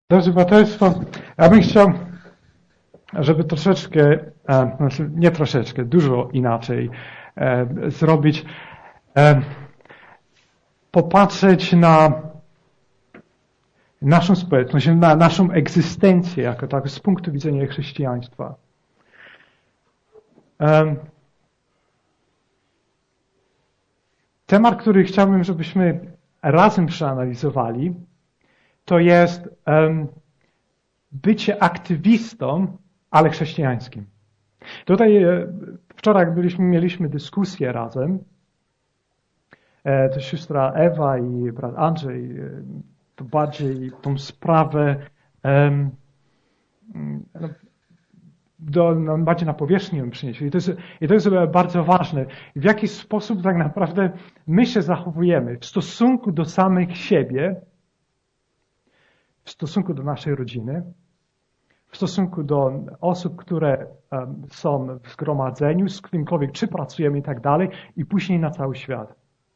Drodzy Braterstwo, ja bym chciał, żeby troszeczkę, znaczy nie troszeczkę, dużo inaczej zrobić, popatrzeć na naszą społeczność, na naszą egzystencję jako tak z punktu widzenia chrześcijaństwa. Temat, który chciałbym, żebyśmy razem przeanalizowali, to jest bycie aktywistą, ale chrześcijańskim. Tutaj wczoraj mieliśmy dyskusję razem. To siostra Ewa i brat Andrzej to bardziej tą sprawę bardziej na powierzchnię przynieśli. I to jest bardzo ważne. W jaki sposób tak naprawdę my się zachowujemy w stosunku do samych siebie, w stosunku do naszej rodziny, w stosunku do osób, które są w zgromadzeniu, z kimkolwiek, czy pracujemy i tak dalej, i później na cały świat.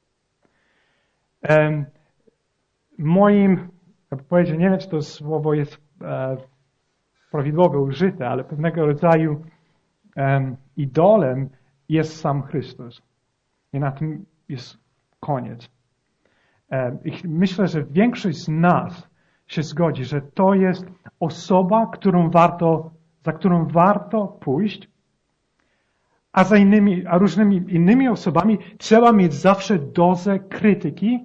Moim, jak powiedzieć, nie wiem, czy to słowo jest prawidłowo użyte, ale pewnego rodzaju idolem jest sam Chrystus. I na tym jest koniec. I myślę, że większość z nas się zgodzi, że to jest osoba, za którą warto pójść, a różnymi innymi osobami trzeba mieć zawsze dozę krytyki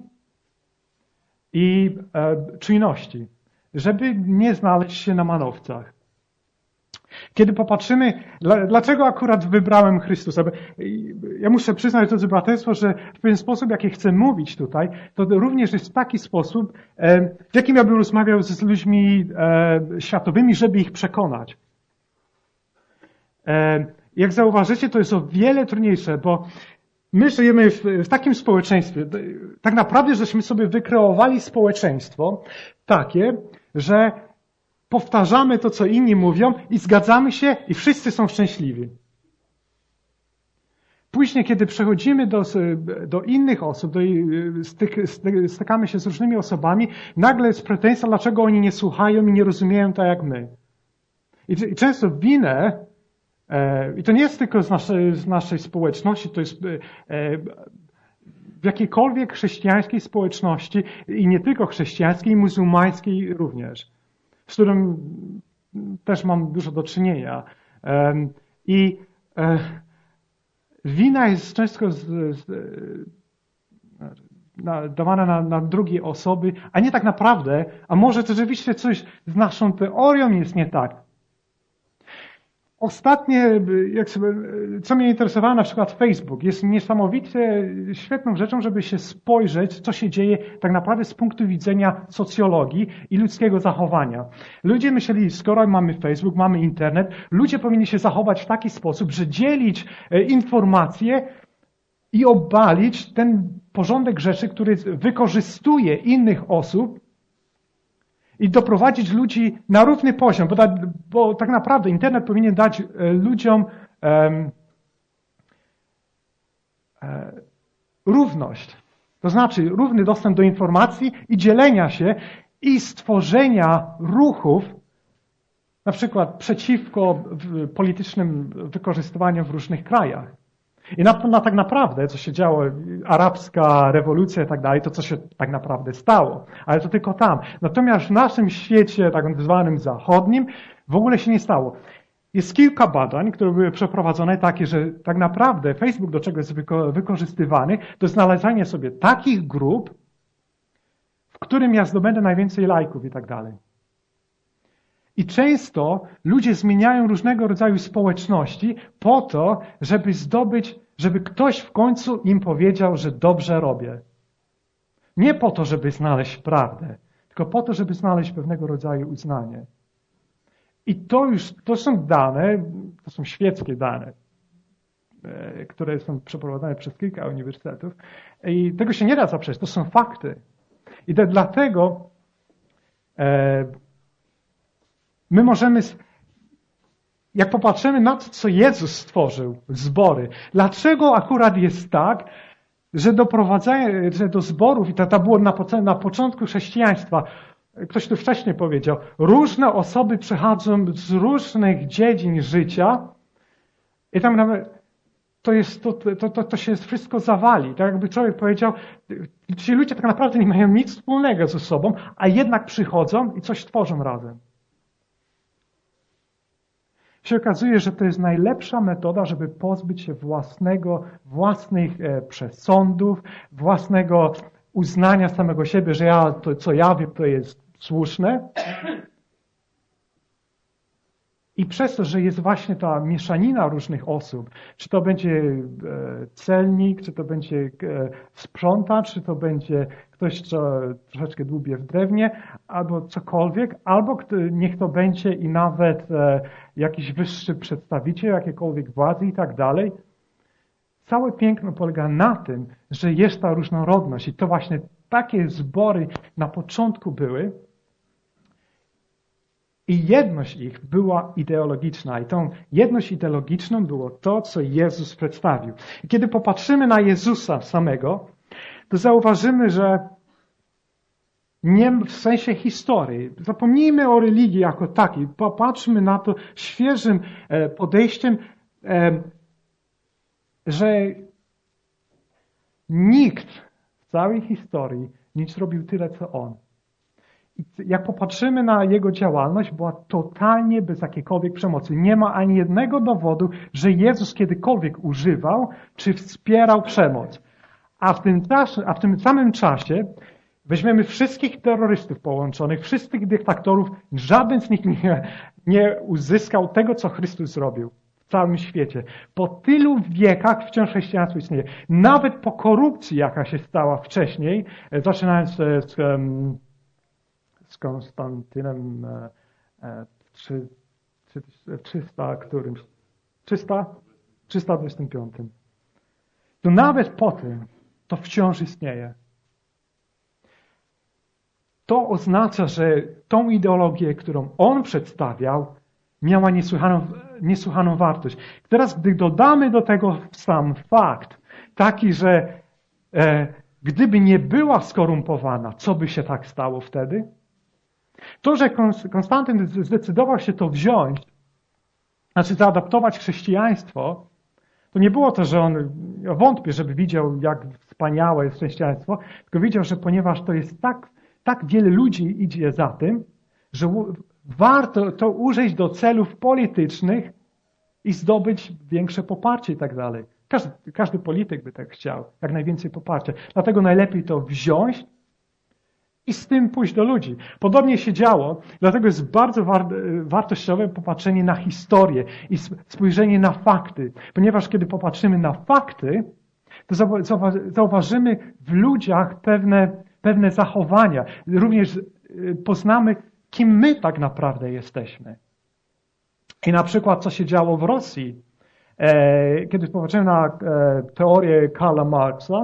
i czujności, żeby nie znaleźć się na manowcach. Kiedy popatrzymy, dlaczego akurat wybrałem Chrystusa? Ja muszę przyznać, drodzy braterstwo, że w pewien sposób, jaki chcę mówić tutaj, to również jest taki sposób, w jakim ja bym rozmawiał z ludźmi światowymi, żeby ich przekonać. Jak zauważycie, to jest o wiele trudniejsze, bo my żyjemy w takim społeczeństwie, tak naprawdę, żeśmy sobie wykreowali społeczeństwo takie, że powtarzamy to, co inni mówią i zgadzamy się i wszyscy są szczęśliwi. Później, kiedy przechodzimy do innych osób, stykamy się z różnymi osobami, nagle jest pretensja, dlaczego oni nie słuchają i nie rozumieją tak jak my. I często winę, i to nie jest tylko z naszej społeczności, to jest w jakiejkolwiek chrześcijańskiej społeczności i nie tylko chrześcijańskiej, muzułmańskiej również, z którym też mam dużo do czynienia. I wina jest często dawana na drugie osoby, a nie tak naprawdę, a może to rzeczywiście coś z naszą teorią jest nie tak. Ostatnie, co mnie interesowało, na przykład Facebook, jest niesamowicie świetną rzeczą, żeby się spojrzeć, co się dzieje tak naprawdę z punktu widzenia socjologii i ludzkiego zachowania. Ludzie myśleli, skoro mamy Facebook, mamy internet, ludzie powinni się zachować w taki sposób, że dzielić informacje i obalić ten porządek rzeczy, który wykorzystuje innych osób, i doprowadzić ludzi na równy poziom, bo tak naprawdę internet powinien dać ludziom równość. To znaczy równy dostęp do informacji i dzielenia się i stworzenia ruchów, na przykład przeciwko politycznym wykorzystywaniu w różnych krajach. I tak naprawdę, co się działo, arabska rewolucja i tak dalej, to co się tak naprawdę stało. Ale to tylko tam. Natomiast w naszym świecie, tak zwanym zachodnim, w ogóle się nie stało. Jest kilka badań, które były przeprowadzone takie, że tak naprawdę Facebook do czego jest wykorzystywany, to znalezienie sobie takich grup, w którym ja zdobędę najwięcej lajków i tak dalej. I często ludzie zmieniają różnego rodzaju społeczności po to, żeby ktoś w końcu im powiedział, że dobrze robię. Nie po to, żeby znaleźć prawdę, tylko po to, żeby znaleźć pewnego rodzaju uznanie. I to są dane, to są świeckie dane, które są przeprowadzane przez kilka uniwersytetów. I tego się nie da zaprzeć, to są fakty. I dlatego my możemy, jak popatrzymy na to, co Jezus stworzył, zbory, dlaczego akurat jest tak, że do zborów, i to było na początku chrześcijaństwa, ktoś tu wcześniej powiedział, różne osoby przychodzą z różnych dziedzin życia i tam nawet to się wszystko zawali. Tak jakby człowiek powiedział, ci ludzie tak naprawdę nie mają nic wspólnego ze sobą, a jednak przychodzą i coś tworzą razem. Się okazuje, że to jest najlepsza metoda, żeby pozbyć się własnych przesądów, własnego uznania samego siebie, że to, co ja wiem, to jest słuszne. I przez to, że jest właśnie ta mieszanina różnych osób, czy to będzie celnik, czy to będzie sprzątacz, czy to będzie ktoś, co troszeczkę dłubie w drewnie, albo cokolwiek, albo niech to będzie i nawet jakiś wyższy przedstawiciel jakiejkolwiek władzy i tak dalej. Całe piękno polega na tym, że jest ta różnorodność i to właśnie takie zbory na początku były, i jedność ich była ideologiczna. I tą jedność ideologiczną było to, co Jezus przedstawił. I kiedy popatrzymy na Jezusa samego, to zauważymy, że nie w sensie historii. Zapomnijmy o religii jako takiej. Popatrzmy na to świeżym podejściem, że nikt w całej historii nie zrobił tyle, co On. Jak popatrzymy na Jego działalność, była totalnie bez jakiejkolwiek przemocy. Nie ma ani jednego dowodu, że Jezus kiedykolwiek używał czy wspierał przemoc. A w tym samym czasie weźmiemy wszystkich terrorystów połączonych, wszystkich dyktatorów, żaden z nich nie uzyskał tego, co Chrystus zrobił w całym świecie. Po tylu wiekach wciąż chrześcijaństwo istnieje. Nawet po korupcji, jaka się stała wcześniej, zaczynając z Konstantynem 325. To nawet po tym to wciąż istnieje. To oznacza, że tą ideologię, którą on przedstawiał, miała niesłychaną wartość. Teraz, gdy dodamy do tego sam fakt, taki, że gdyby nie była skorumpowana, co by się tak stało wtedy? To, że Konstantyn zdecydował się to wziąć, znaczy zaadaptować chrześcijaństwo, to nie było to, że on, ja wątpię, żeby widział, jak wspaniałe jest chrześcijaństwo, tylko widział, że ponieważ to jest tak wiele ludzi idzie za tym, że warto to użyć do celów politycznych i zdobyć większe poparcie i tak dalej. Każdy polityk by tak chciał, jak najwięcej poparcia. Dlatego najlepiej to wziąć i z tym pójść do ludzi. Podobnie się działo, dlatego jest bardzo wartościowe popatrzenie na historię i spojrzenie na fakty. Ponieważ kiedy popatrzymy na fakty, to zauważymy w ludziach pewne zachowania. Również poznamy, kim my tak naprawdę jesteśmy. I na przykład, co się działo w Rosji. Kiedy popatrzymy na teorię Karla Marxa,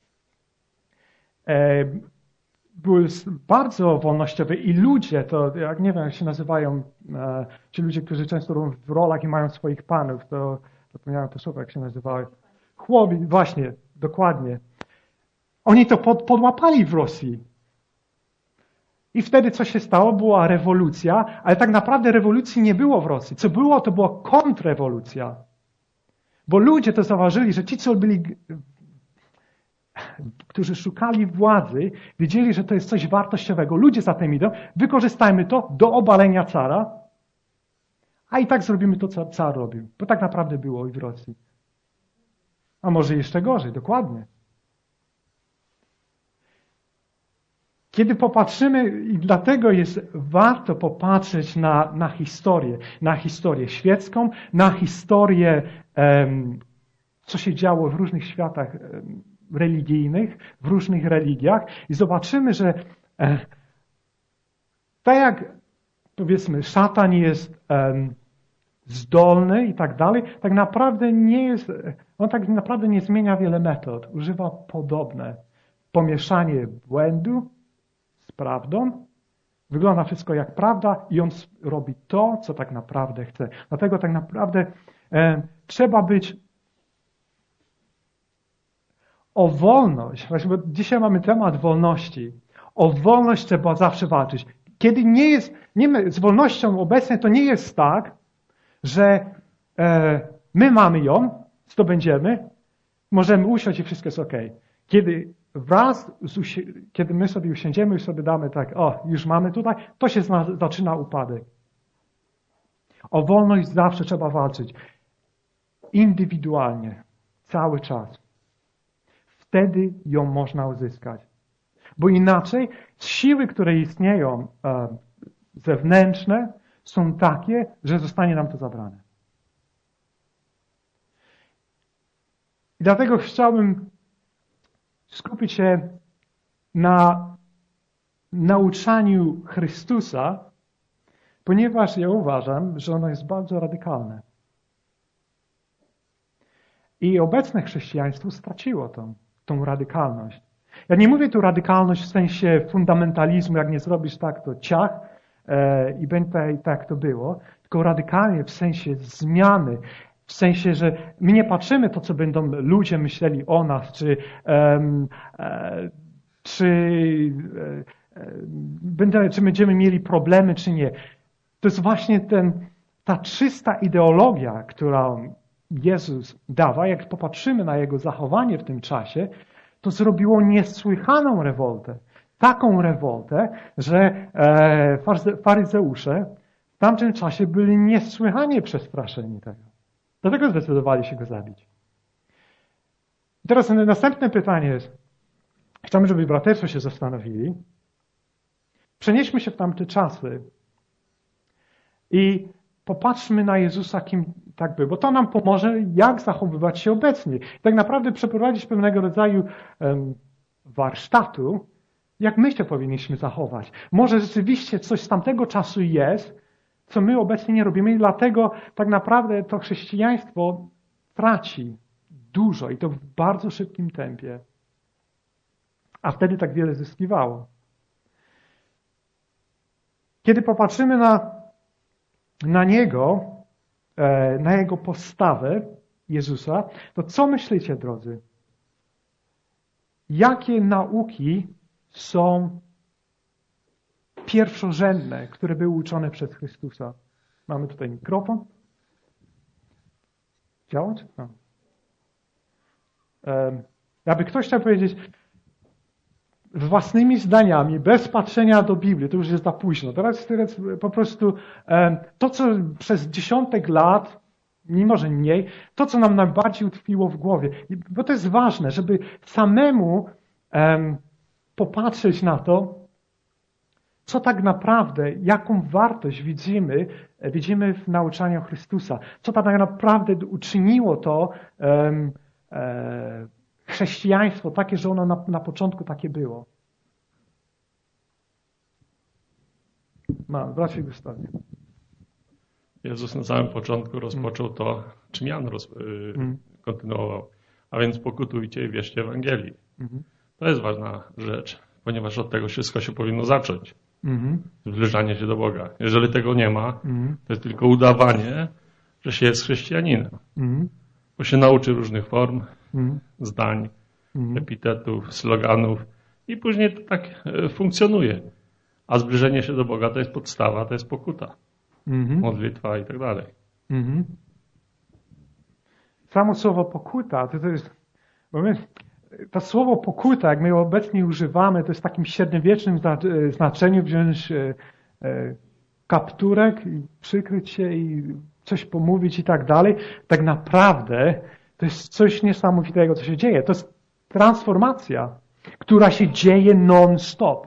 były bardzo wolnościowe i ludzie, to jak nie wiem, jak się nazywają, ci ludzie, którzy często robią w rolach i mają swoich panów, to zapomniałem to słowo, jak się nazywały. Chłopi, właśnie, dokładnie. Oni to podłapali w Rosji. I wtedy co się stało? Była rewolucja, ale tak naprawdę rewolucji nie było w Rosji. Co było, to była kontrrewolucja. Bo ludzie to zauważyli, że ci, co byli, którzy szukali władzy, wiedzieli, że to jest coś wartościowego. Ludzie za tym idą, wykorzystajmy to do obalenia cara, a i tak zrobimy to, co car robił. Bo tak naprawdę było i w Rosji. A może jeszcze gorzej, dokładnie. Kiedy popatrzymy, i dlatego jest warto popatrzeć na historię świecką, na historię, co się działo w różnych światach religijnych, w różnych religiach i zobaczymy, że tak jak powiedzmy szatan jest zdolny i tak dalej, tak naprawdę on tak naprawdę nie zmienia wiele metod. Używa podobne. Pomieszanie błędu z prawdą. Wygląda wszystko jak prawda i on robi to, co tak naprawdę chce. Dlatego tak naprawdę trzeba być o wolność, właśnie bo dzisiaj mamy temat wolności. O wolność trzeba zawsze walczyć. Kiedy z wolnością obecnie to nie jest tak, że my mamy ją, zdobędziemy, możemy usiąść i wszystko jest okej. Kiedy my sobie usiądziemy i sobie damy tak, już mamy tutaj, to się zaczyna upadek. O wolność zawsze trzeba walczyć. Indywidualnie. Cały czas. Wtedy ją można uzyskać. Bo inaczej siły, które istnieją zewnętrzne, są takie, że zostanie nam to zabrane. I dlatego chciałbym skupić się na nauczaniu Chrystusa, ponieważ ja uważam, że ono jest bardzo radykalne. I obecne chrześcijaństwo straciło tą radykalność. Ja nie mówię tu radykalność w sensie fundamentalizmu, jak nie zrobisz tak, to ciach i będzie tak to było, tylko radykalnie w sensie zmiany, w sensie, że my nie patrzymy to, co będą ludzie myśleli o nas, czy będziemy mieli problemy, czy nie. To jest właśnie ta czysta ideologia, którą Jezus dawa. Jak popatrzymy na Jego zachowanie w tym czasie, to zrobiło niesłychaną rewoltę. Taką rewoltę, że faryzeusze w tamtym czasie byli niesłychanie przestraszeni tego. Dlatego zdecydowali się go zabić. I teraz następne pytanie jest, chciałbym, żeby braterstwo się zastanowili. Przenieśmy się w tamte czasy i popatrzmy na Jezusa, kim tak był, bo to nam pomoże, jak zachowywać się obecnie. Tak naprawdę przeprowadzić pewnego rodzaju warsztatu, jak my się powinniśmy zachować. Może rzeczywiście coś z tamtego czasu jest, co my obecnie nie robimy i dlatego tak naprawdę to chrześcijaństwo traci dużo i to w bardzo szybkim tempie. A wtedy tak wiele zyskiwało. Kiedy popatrzymy na Niego, na Jego postawę Jezusa, to co myślicie, drodzy? Jakie nauki są pierwszorzędne, które były uczone przez Chrystusa? Mamy tutaj mikrofon. Działać? No. Jakby ktoś chciał powiedzieć własnymi zdaniami, bez patrzenia do Biblii, to już jest za późno. Teraz po prostu to, co przez dziesiątek lat, mimo że mniej, to, co nam najbardziej utkwiło w głowie. Bo to jest ważne, żeby samemu popatrzeć na to, co tak naprawdę, jaką wartość widzimy w nauczaniu Chrystusa. Co tak naprawdę uczyniło to chrześcijaństwo takie, że ono na początku takie było. Bracie Gustawie. Jezus na samym początku rozpoczął to, czym Jan kontynuował. A więc pokutujcie i wierzcie Ewangelii. To jest ważna rzecz, ponieważ od tego wszystko się powinno zacząć. Zbliżanie się do Boga. Jeżeli tego nie ma, to jest tylko udawanie, że się jest chrześcijaninem. Bo się nauczy różnych form, zdań, epitetów, sloganów i później to tak funkcjonuje. A zbliżenie się do Boga to jest podstawa, to jest pokuta. Modlitwa i tak dalej. Samo słowo pokuta, to jest... To słowo pokuta, jak my je obecnie używamy, to jest w takim średniowiecznym znaczeniu wziąć kapturek i przykryć się i coś pomówić i tak dalej. Tak naprawdę to jest coś niesamowitego, co się dzieje. To jest transformacja, która się dzieje non-stop.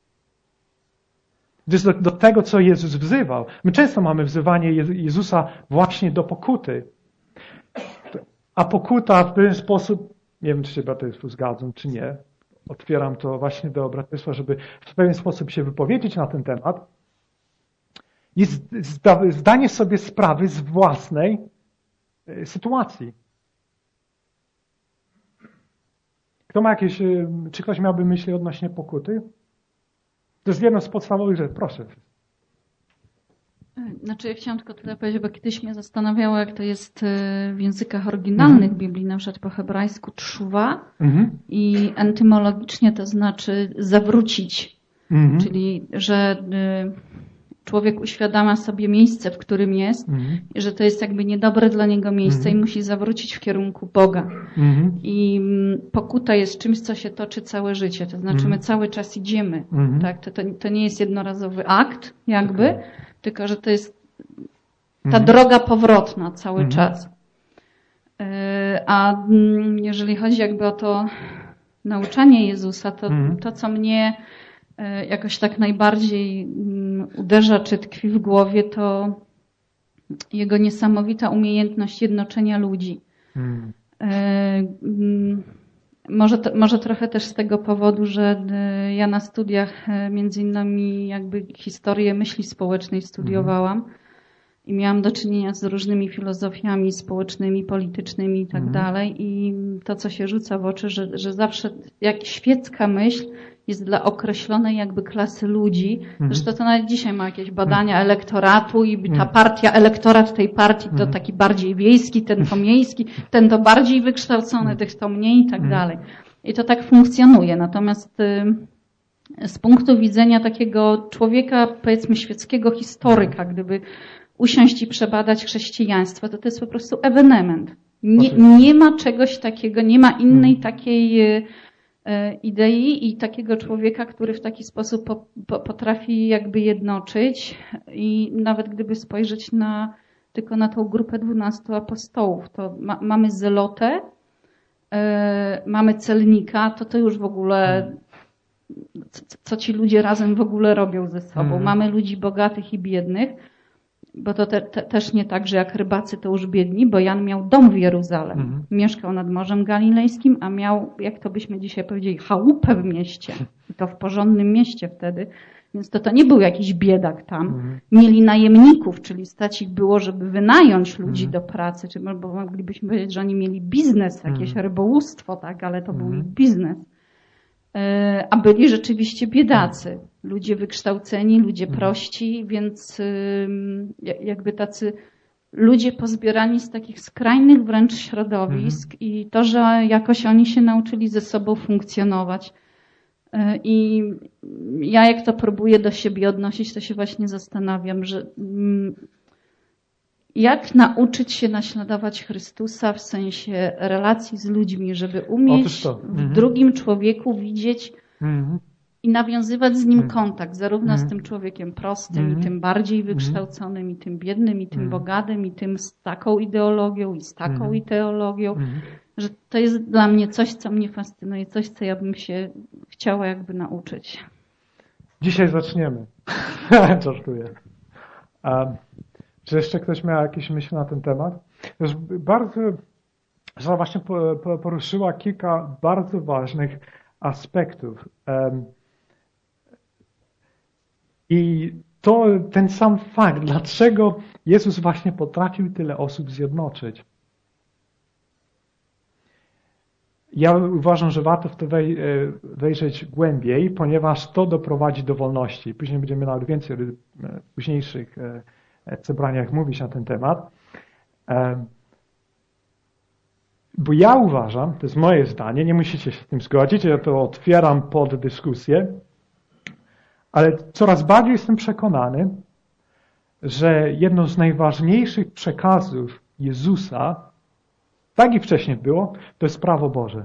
To jest do tego, co Jezus wzywał. My często mamy wzywanie Jezusa właśnie do pokuty. A pokuta w pewien sposób, nie wiem, czy się braterstwo zgadzą, czy nie, otwieram to właśnie do braterstwa, żeby w pewien sposób się wypowiedzieć na ten temat, jest zdanie sobie sprawy z własnej sytuacji. Kto ma jakieś, czy ktoś miałby myśli odnośnie pokuty? To jest jedno z podstawowych rzeczy. Proszę. Znaczy ja chciałam tylko tutaj powiedzieć, bo kiedyś mnie zastanawiało, jak to jest w językach oryginalnych Biblii, na przykład po hebrajsku tshuva i entymologicznie to znaczy zawrócić. Czyli, że człowiek uświadamia sobie miejsce, w którym jest i że to jest jakby niedobre dla niego miejsce i musi zawrócić w kierunku Boga. I pokuta jest czymś, co się toczy całe życie. To znaczy my cały czas idziemy. Tak? To nie jest jednorazowy akt jakby, tylko że to jest ta droga powrotna cały czas. A jeżeli chodzi jakby o to nauczanie Jezusa, to co mnie jakoś tak najbardziej uderza czy tkwi w głowie, to jego niesamowita umiejętność jednoczenia ludzi. Może trochę też z tego powodu, że ja na studiach między innymi jakby historię myśli społecznej studiowałam i miałam do czynienia z różnymi filozofiami społecznymi, politycznymi i tak dalej. I to, co się rzuca w oczy, że zawsze jak świecka myśl jest dla określonej jakby klasy ludzi. Zresztą to nawet dzisiaj ma jakieś badania elektoratu i ta partia, elektorat tej partii to taki bardziej wiejski, ten to miejski, ten to bardziej wykształcony, tych to mniej i tak dalej. I to tak funkcjonuje. Natomiast z punktu widzenia takiego człowieka, powiedzmy świeckiego historyka, gdyby usiąść i przebadać chrześcijaństwo, to jest po prostu ewenement. Nie ma czegoś takiego, nie ma innej takiej idei i takiego człowieka, który w taki sposób potrafi jakby jednoczyć i nawet gdyby spojrzeć tylko na tą grupę 12 apostołów, to mamy zelotę, mamy celnika, to już w ogóle co ci ludzie razem w ogóle robią ze sobą. Mamy ludzi bogatych i biednych, bo to też nie tak, że jak rybacy to już biedni, bo Jan miał dom w Jeruzalem. Mieszkał nad Morzem Galilejskim, a miał, jak to byśmy dzisiaj powiedzieli, chałupę w mieście. I to w porządnym mieście wtedy. Więc to nie był jakiś biedak tam. Mieli najemników, czyli stać ich było, żeby wynająć ludzi do pracy. Bo moglibyśmy powiedzieć, że oni mieli biznes, jakieś rybołówstwo, tak, ale to był ich biznes. A byli rzeczywiście biedacy. Ludzie wykształceni, ludzie prości, więc jakby tacy ludzie pozbierani z takich skrajnych wręcz środowisk i to, że jakoś oni się nauczyli ze sobą funkcjonować. I ja jak to próbuję do siebie odnosić, to się właśnie zastanawiam, że jak nauczyć się naśladować Chrystusa w sensie relacji z ludźmi, żeby umieć w drugim człowieku widzieć i nawiązywać z nim kontakt, zarówno z tym człowiekiem prostym i tym bardziej wykształconym, i tym biednym, i tym bogatym, i tym z taką ideologią, i z taką ideologią, że to jest dla mnie coś, co mnie fascynuje, coś, co ja bym się chciała jakby nauczyć. Dzisiaj zaczniemy. Żartuję. Czy jeszcze ktoś miał jakieś myśli na ten temat? Już bardzo, że właśnie poruszyła kilka bardzo ważnych aspektów. I to ten sam fakt, dlaczego Jezus właśnie potrafił tyle osób zjednoczyć. Ja uważam, że warto w to wejrzeć głębiej, ponieważ to doprowadzi do wolności. Później będziemy nawet więcej w późniejszych zebraniach mówić na ten temat. Bo ja uważam, to jest moje zdanie, nie musicie się z tym zgodzić, ja to otwieram pod dyskusję, ale coraz bardziej jestem przekonany, że jedno z najważniejszych przekazów Jezusa, tak i wcześniej było, to jest prawo Boże.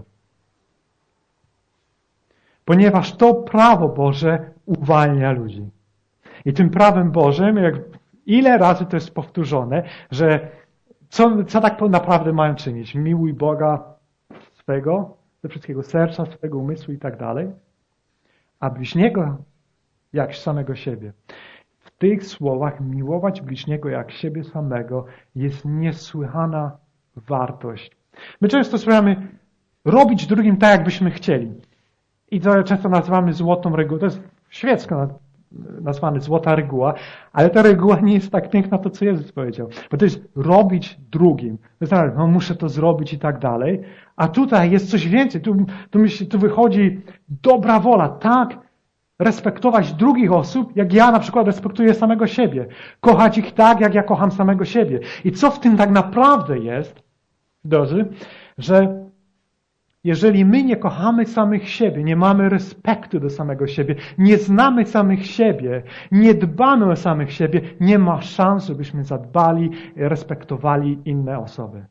Ponieważ to prawo Boże uwalnia ludzi. I tym prawem Bożym, ile razy to jest powtórzone, że co tak naprawdę mają czynić? Miłuj Boga swego, ze wszystkiego serca, swego umysłu i tak dalej, a bliźniego jak samego siebie. W tych słowach miłować bliźniego jak siebie samego jest niesłychana wartość. My często spróbujemy robić drugim tak, jakbyśmy chcieli. I to często nazywamy złotą regułą. To jest świecko nazwane złota reguła, ale ta reguła nie jest tak piękna, to co Jezus powiedział. Bo to jest robić drugim. To jest, no muszę to zrobić i tak dalej. A tutaj jest coś więcej. Tu wychodzi dobra wola. Tak, respektować drugich osób, jak ja na przykład respektuję samego siebie. Kochać ich tak, jak ja kocham samego siebie. I co w tym tak naprawdę jest, drodzy, że jeżeli my nie kochamy samych siebie, nie mamy respektu do samego siebie, nie znamy samych siebie, nie dbamy o samych siebie, nie ma szans, żebyśmy zadbali, respektowali inne osoby.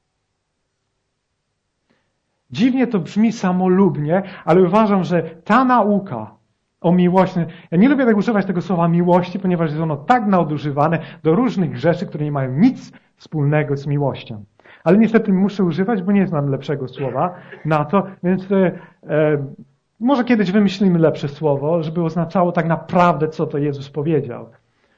Dziwnie to brzmi samolubnie, ale uważam, że ta nauka o miłości, ja nie lubię tak używać tego słowa miłości, ponieważ jest ono tak nadużywane do różnych rzeczy, które nie mają nic wspólnego z miłością. Ale niestety muszę używać, bo nie znam lepszego słowa na to, więc może kiedyś wymyślimy lepsze słowo, żeby oznaczało tak naprawdę, co to Jezus powiedział.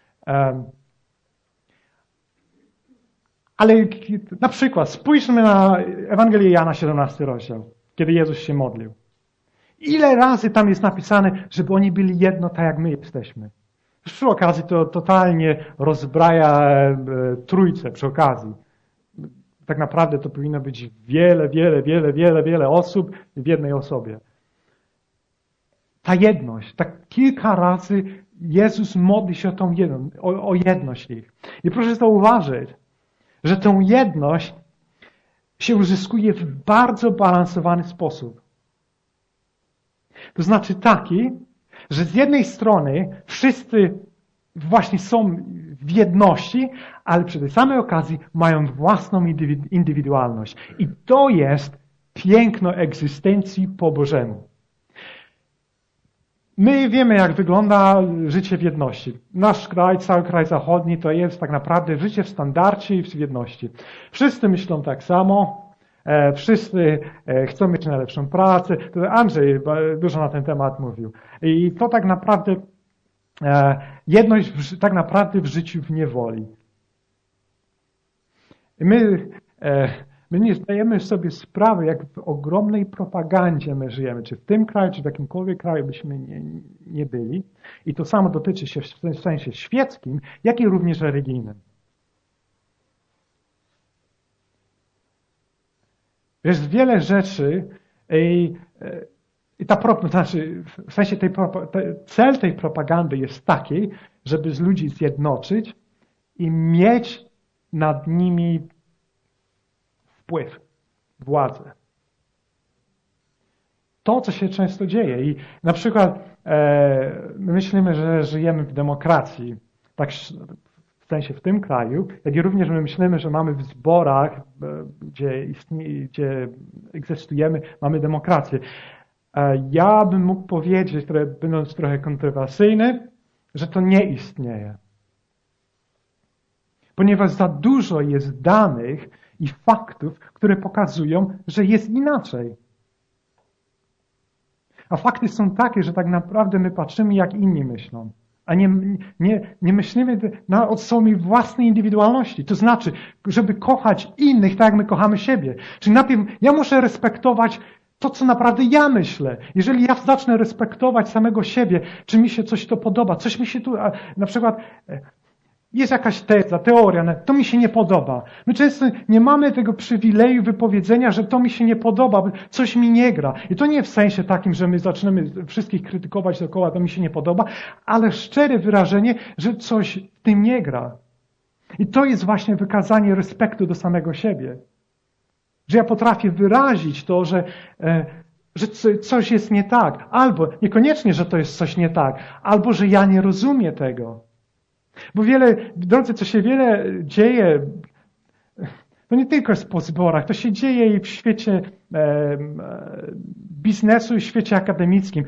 Ale na przykład spójrzmy na Ewangelię Jana, 17 rozdział, kiedy Jezus się modlił. Ile razy tam jest napisane, żeby oni byli jedno, tak jak my jesteśmy. Przy okazji to totalnie rozbraja trójcę przy okazji. Tak naprawdę to powinno być wiele osób w jednej osobie. Ta jedność, tak kilka razy Jezus modli się o jedność ich. I proszę zauważyć, że tę jedność się uzyskuje w bardzo balansowany sposób. To znaczy taki, że z jednej strony wszyscy właśnie są w jedności, ale przy tej samej okazji mają własną indywidualność. I to jest piękno egzystencji po Bożemu. My wiemy, jak wygląda życie w jedności. Nasz kraj, cały kraj zachodni, to jest tak naprawdę życie w standardzie i w jedności. Wszyscy myślą tak samo, wszyscy chcą mieć najlepszą pracę. Andrzej dużo na ten temat mówił. I to tak naprawdę jedność tak naprawdę w życiu w niewoli. My nie zdajemy sobie sprawy, jak w ogromnej propagandzie my żyjemy, czy w tym kraju, czy w jakimkolwiek kraju byśmy nie byli. I to samo dotyczy się w sensie świeckim, jak i również religijnym. Jest wiele rzeczy i w sensie cel tej propagandy jest taki, żeby z ludzi zjednoczyć i mieć nad nimi wpływ, władzę. To, co się często dzieje. I na przykład my myślimy, że żyjemy w demokracji, tak w sensie w tym kraju, jak i również my myślimy, że mamy w zborach, gdzie egzystujemy, mamy demokrację. Ja bym mógł powiedzieć, będąc trochę kontrowersyjny, że to nie istnieje. Ponieważ za dużo jest danych i faktów, które pokazują, że jest inaczej. A fakty są takie, że tak naprawdę my patrzymy, jak inni myślą. A nie myślimy od swojej własnej indywidualności. To znaczy, żeby kochać innych tak, jak my kochamy siebie. Czyli najpierw ja muszę respektować to, co naprawdę ja myślę. Jeżeli ja zacznę respektować samego siebie, czy mi się coś to podoba, coś mi się tu, na przykład jest jakaś teza, teoria, to mi się nie podoba. My często nie mamy tego przywileju wypowiedzenia, że to mi się nie podoba, coś mi nie gra. I to nie w sensie takim, że my zaczniemy wszystkich krytykować dookoła, to mi się nie podoba, ale szczere wyrażenie, że coś w tym nie gra. I to jest właśnie wykazanie respektu do samego siebie. Że ja potrafię wyrazić to, że coś jest nie tak. Albo niekoniecznie, że to jest coś nie tak. Albo, że ja nie rozumiem tego. Bo drodzy, co się wiele dzieje, to nie tylko jest po zborach, to się dzieje i w świecie biznesu i w świecie akademickim.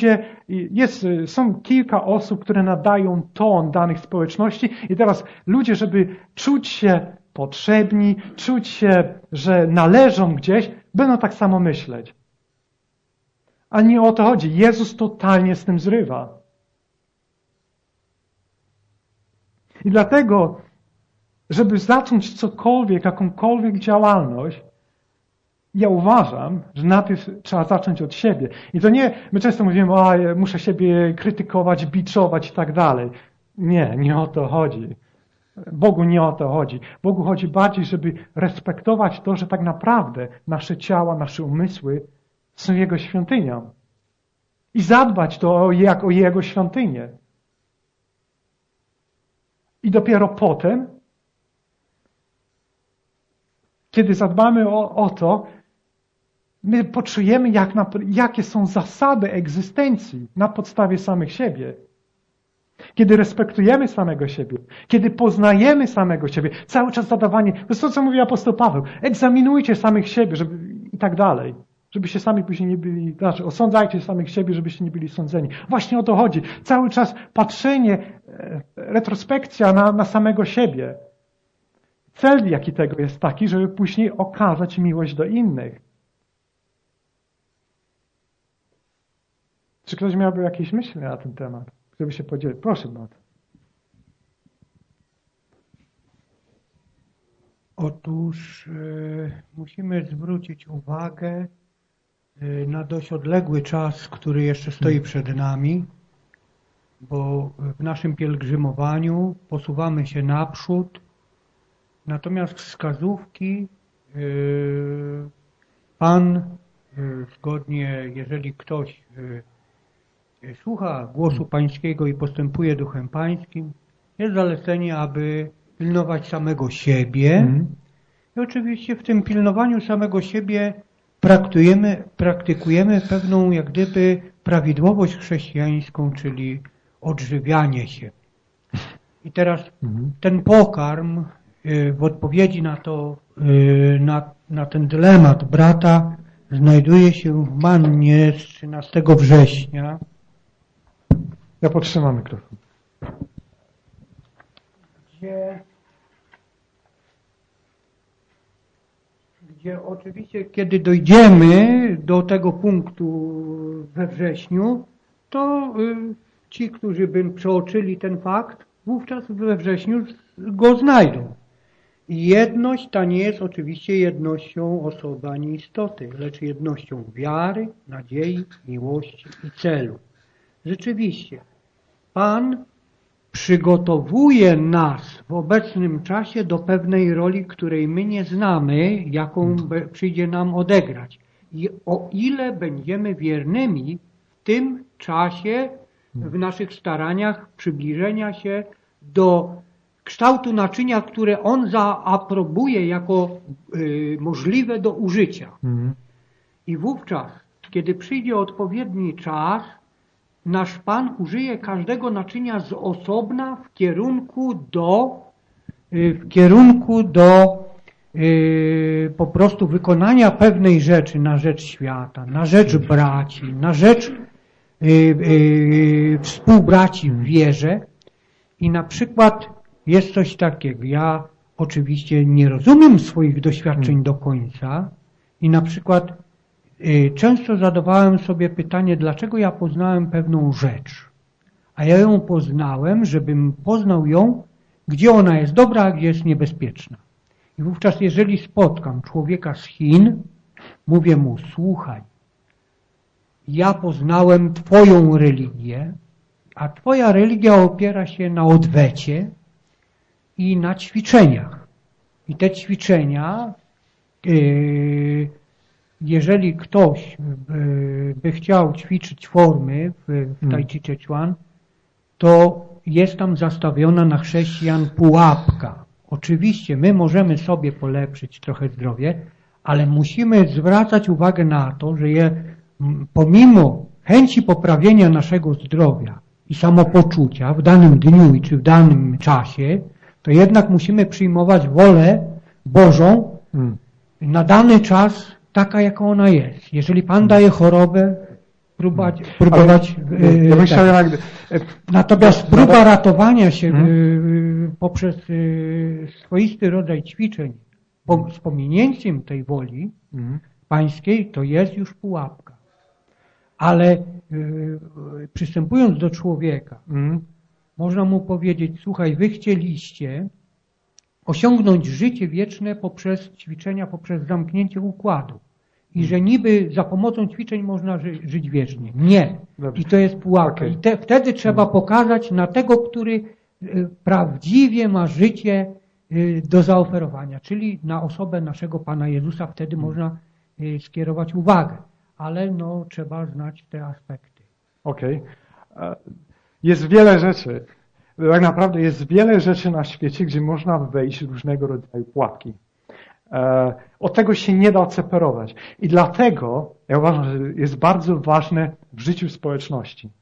Są kilka osób, które nadają ton danych społeczności i teraz ludzie, żeby czuć się potrzebni, czuć się, że należą gdzieś, będą tak samo myśleć. A nie o to chodzi. Jezus totalnie z tym zrywa. I dlatego, żeby zacząć cokolwiek, jakąkolwiek działalność, ja uważam, że najpierw trzeba zacząć od siebie. I to nie, my często mówimy, muszę siebie krytykować, biczować i tak dalej. Nie o to chodzi. Bogu nie o to chodzi. Bogu chodzi bardziej, żeby respektować to, że tak naprawdę nasze ciała, nasze umysły są Jego świątynią. I zadbać to jak o Jego świątynię. I dopiero potem, kiedy zadbamy o to, My poczujemy, jakie są zasady egzystencji na podstawie samych siebie. Kiedy respektujemy samego siebie, kiedy poznajemy samego siebie, cały czas zadawanie, to jest to, co mówi apostoł Paweł, egzaminujcie samych siebie i tak dalej, żebyście sami później nie byli, znaczy osądzajcie samych siebie, żebyście nie byli sądzeni. Właśnie o to chodzi. Cały czas patrzenie, retrospekcja na samego siebie. Cel jaki tego jest taki, żeby później okazać miłość do innych. Czy ktoś miałby jakieś myśli na ten temat? Żeby się podzielić. Proszę bardzo. Otóż musimy zwrócić uwagę na dość odległy czas, który jeszcze stoi przed nami, bo w naszym pielgrzymowaniu posuwamy się naprzód, natomiast wskazówki Pan zgodnie, jeżeli ktoś słucha głosu Pańskiego i postępuje Duchem Pańskim, jest zalecenie, aby pilnować samego siebie. I oczywiście w tym pilnowaniu samego siebie praktykujemy pewną jak gdyby prawidłowość chrześcijańską, czyli odżywianie się. I teraz ten pokarm w odpowiedzi na to, na ten dylemat brata znajduje się w mannie z 13 września. Ja podtrzymam mikrofon. Gdzie oczywiście, kiedy dojdziemy do tego punktu we wrześniu, to ci, którzy by przeoczyli ten fakt, wówczas we wrześniu go znajdą. I jedność ta nie jest oczywiście jednością osoby ani istoty, lecz jednością wiary, nadziei, miłości i celu. Rzeczywiście, Pan przygotowuje nas w obecnym czasie do pewnej roli, której my nie znamy, jaką przyjdzie nam odegrać. I o ile będziemy wiernymi w tym czasie, w naszych staraniach przybliżenia się do kształtu naczynia, które On zaaprobuje jako możliwe do użycia. I wówczas, kiedy przyjdzie odpowiedni czas, nasz Pan użyje każdego naczynia z osobna w kierunku do po prostu wykonania pewnej rzeczy na rzecz świata, na rzecz braci, na rzecz współbraci w wierze. I na przykład jest coś takiego, ja oczywiście nie rozumiem swoich doświadczeń do końca i na przykład często zadawałem sobie pytanie, dlaczego ja poznałem pewną rzecz. A ja ją poznałem, żebym poznał ją, gdzie ona jest dobra, a gdzie jest niebezpieczna. I wówczas, jeżeli spotkam człowieka z Chin, mówię mu, słuchaj, ja poznałem Twoją religię, a Twoja religia opiera się na odwecie i na ćwiczeniach. I te ćwiczenia, jeżeli ktoś by chciał ćwiczyć formy w Tai Chi Chuan, to jest tam zastawiona na chrześcijan pułapka. Oczywiście my możemy sobie polepszyć trochę zdrowie, ale musimy zwracać uwagę na to, że pomimo chęci poprawienia naszego zdrowia i samopoczucia w danym dniu czy w danym czasie, to jednak musimy przyjmować wolę Bożą na dany czas taka, jaka ona jest. Jeżeli Pan daje chorobę, próbować natomiast próba ratowania się poprzez swoisty rodzaj ćwiczeń z pominięciem tej woli pańskiej, to jest już pułapka. Ale przystępując do człowieka, można mu powiedzieć, słuchaj, wy chcieliście osiągnąć życie wieczne poprzez ćwiczenia, poprzez zamknięcie układu. I że niby za pomocą ćwiczeń można żyć wiecznie. Nie. Dobrze. I to jest pułapka. Okay. I wtedy trzeba pokazać na tego, który prawdziwie ma życie do zaoferowania, czyli na osobę naszego Pana Jezusa. Wtedy można skierować uwagę. Ale no, trzeba znać te aspekty. Okej. Jest wiele rzeczy. Tak naprawdę jest wiele rzeczy na świecie, gdzie można wejść w różnego rodzaju pułapki. Od tego się nie da odseparować. I dlatego ja uważam, że jest bardzo ważne w życiu społeczności.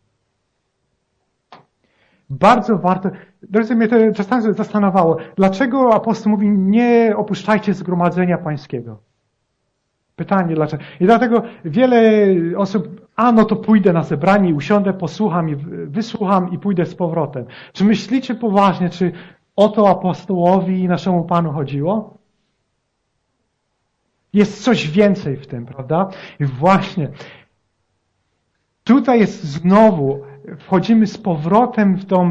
Bardzo warto. Drodzy, mnie to czasami zastanawiało, dlaczego apostoł mówi, nie opuszczajcie zgromadzenia pańskiego. Pytanie dlaczego. I dlatego wiele osób, no to pójdę na zebranie, usiądę, posłucham i wysłucham i pójdę z powrotem. Czy myślicie poważnie, czy o to apostołowi i naszemu Panu chodziło? Jest coś więcej w tym, prawda? I właśnie tutaj jest znowu, wchodzimy z powrotem w tą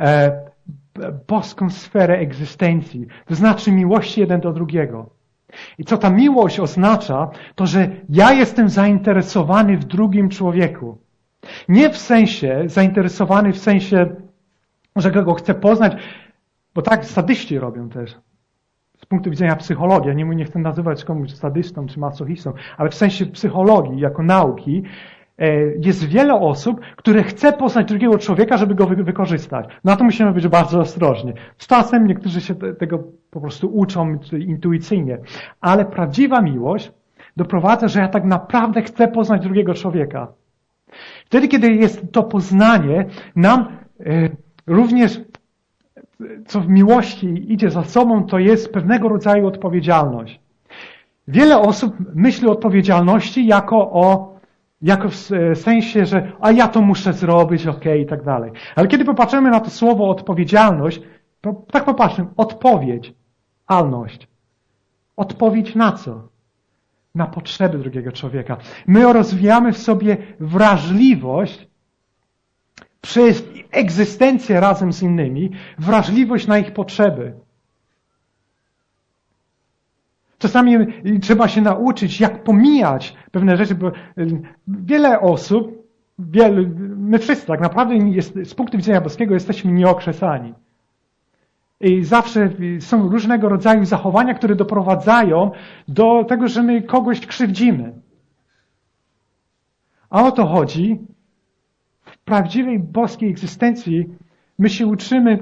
boską sferę egzystencji, to znaczy miłości jeden do drugiego. I co ta miłość oznacza, to że ja jestem zainteresowany w drugim człowieku. Nie w sensie, zainteresowany w sensie, że go chcę poznać, bo tak sadyści robią też. Z punktu widzenia psychologii, nie chcę nazywać komuś sadystą czy masochistą, ale w sensie psychologii, jako nauki, jest wiele osób, które chce poznać drugiego człowieka, żeby go wykorzystać. Na to musimy być bardzo ostrożni. Z czasem niektórzy się tego po prostu uczą intuicyjnie. Ale prawdziwa miłość doprowadza, że ja tak naprawdę chcę poznać drugiego człowieka. Wtedy, kiedy jest to poznanie, nam również, co w miłości idzie za sobą, to jest pewnego rodzaju odpowiedzialność. Wiele osób myśli o odpowiedzialności jako w sensie, że ja to muszę zrobić, i tak dalej. Ale kiedy popatrzymy na to słowo odpowiedzialność, to tak popatrzmy, odpowiedzialność. Odpowiedź na co? Na potrzeby drugiego człowieka. My rozwijamy w sobie wrażliwość przez egzystencję razem z innymi, wrażliwość na ich potrzeby. Czasami trzeba się nauczyć, jak pomijać pewne rzeczy, bo wiele osób, my wszyscy tak naprawdę z punktu widzenia boskiego jesteśmy nieokrzesani. I zawsze są różnego rodzaju zachowania, które doprowadzają do tego, że my kogoś krzywdzimy. A o to chodzi. W prawdziwej boskiej egzystencji my się uczymy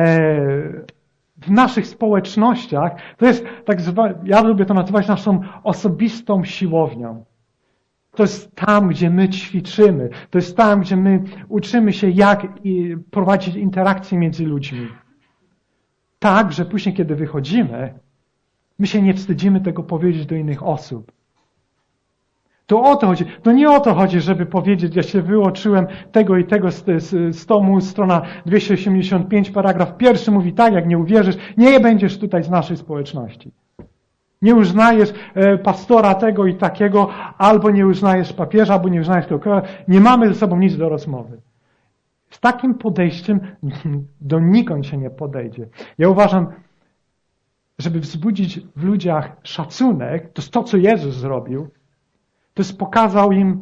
w naszych społecznościach, to jest tak zwane, ja lubię to nazywać naszą osobistą siłownią. To jest tam, gdzie my ćwiczymy. To jest tam, gdzie my uczymy się, jak prowadzić interakcje między ludźmi. Tak, że później, kiedy wychodzimy, my się nie wstydzimy tego powiedzieć do innych osób. To o to chodzi. To nie o to chodzi, żeby powiedzieć, ja się wyuczyłem tego i tego z tomu, strona 285, paragraf 1 mówi tak, jak nie uwierzysz, nie będziesz tutaj z naszej społeczności. Nie uznajesz pastora tego i takiego, albo nie uznajesz papieża, albo nie uznajesz tego. Nie mamy ze sobą nic do rozmowy. Z takim podejściem donikąd się nie podejdzie. Ja uważam, żeby wzbudzić w ludziach szacunek, to jest to, co Jezus zrobił, to jest pokazał im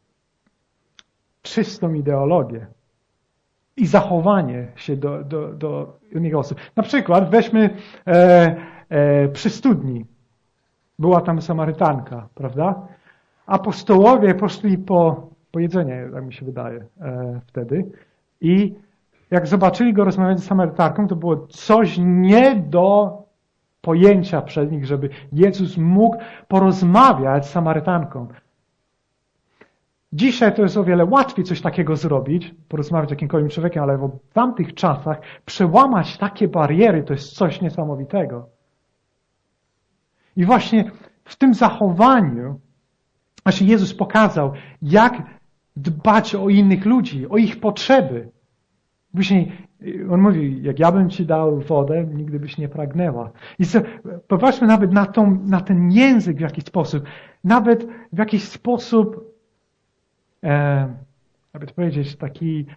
czystą ideologię i zachowanie się do innych osób. Na przykład weźmy przy studni. Była tam Samarytanka, prawda? Apostołowie poszli po jedzenie, tak mi się wydaje, wtedy. I jak zobaczyli go rozmawiać z Samarytanką, to było coś nie do pojęcia przez nich, żeby Jezus mógł porozmawiać z Samarytanką. Dzisiaj to jest o wiele łatwiej coś takiego zrobić, porozmawiać z jakimkolwiek człowiekiem, ale w tamtych czasach przełamać takie bariery to jest coś niesamowitego. I właśnie w tym zachowaniu właśnie Jezus pokazał, jak dbać o innych ludzi, o ich potrzeby. Później on mówi, jak ja bym ci dał wodę, nigdy byś nie pragnęła. I popatrzmy nawet na ten język w jakiś sposób. Nawet w jakiś sposób, jakby to powiedzieć, taki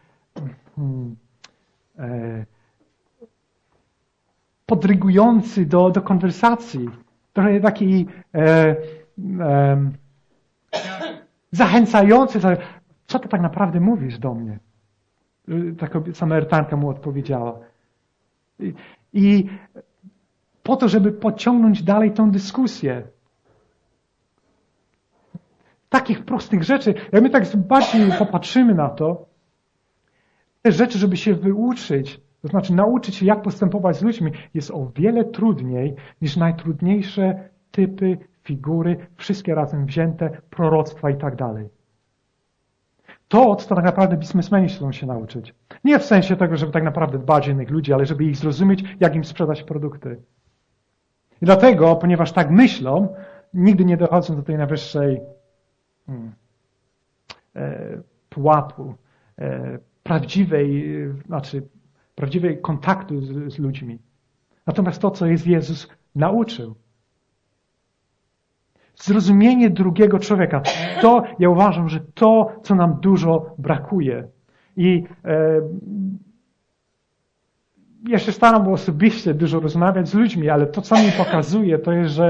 podrygujący do konwersacji. Trochę taki zachęcający. Co ty tak naprawdę mówisz do mnie? Ta Samarytanka mu odpowiedziała. I po to, żeby pociągnąć dalej tą dyskusję. Takich prostych rzeczy, jak my tak bardziej popatrzymy na to, te rzeczy, żeby się wyuczyć, to znaczy nauczyć się, jak postępować z ludźmi, jest o wiele trudniej niż najtrudniejsze typy, figury, wszystkie razem wzięte, proroctwa i tak dalej. To, co tak naprawdę biznesmeni chcą się nauczyć. Nie w sensie tego, żeby tak naprawdę dbać o innych ludzi, ale żeby ich zrozumieć, jak im sprzedać produkty. I dlatego, ponieważ tak myślą, nigdy nie dochodzą do tej najwyższej pułapu, prawdziwej kontaktu z ludźmi. Natomiast to, co Jezus nauczył, zrozumienie drugiego człowieka, to ja uważam, że to, co nam dużo brakuje. I ja się staram osobiście dużo rozmawiać z ludźmi, ale to, co mi pokazuje, to jest,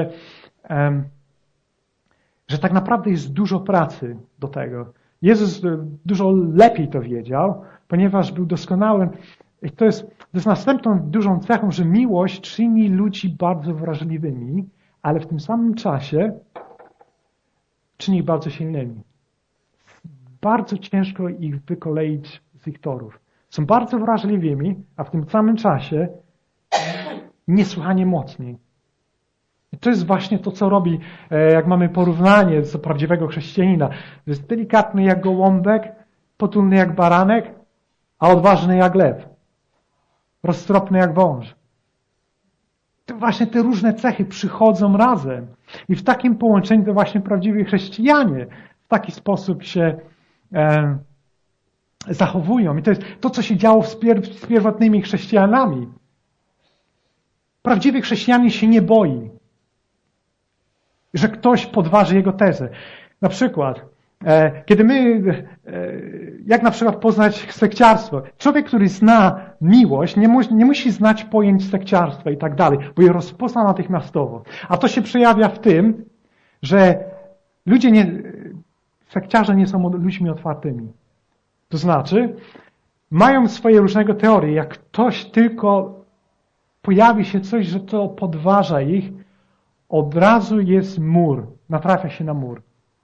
że tak naprawdę jest dużo pracy do tego. Jezus dużo lepiej to wiedział, ponieważ był doskonałym. I to jest następną dużą cechą, że miłość czyni ludzi bardzo wrażliwymi, ale w tym samym czasie czyni ich bardzo silnymi. Bardzo ciężko ich wykoleić z ich torów. Są bardzo wrażliwymi, a w tym samym czasie niesłychanie mocni. I to jest właśnie to, co robi, jak mamy porównanie do prawdziwego chrześcijanina. Jest delikatny jak gołąbek, potulny jak baranek, a odważny jak lew. Roztropny jak wąż. To właśnie te różne cechy przychodzą razem. I w takim połączeniu to właśnie prawdziwi chrześcijanie w taki sposób się zachowują. I to jest to, co się działo z pierwotnymi chrześcijanami. Prawdziwy chrześcijanin się nie boi, że ktoś podważy jego tezę. Na przykład, kiedy jak na przykład poznać sekciarstwo? Człowiek, który zna miłość, nie musi znać pojęć sekciarstwa i tak dalej, bo je rozpozna natychmiastowo. A to się przejawia w tym, że sekciarze nie są ludźmi otwartymi. To znaczy, mają swoje różnego teorie. Jak ktoś tylko pojawi się coś, że to podważa ich, od razu jest mur. Natrafia się na mur.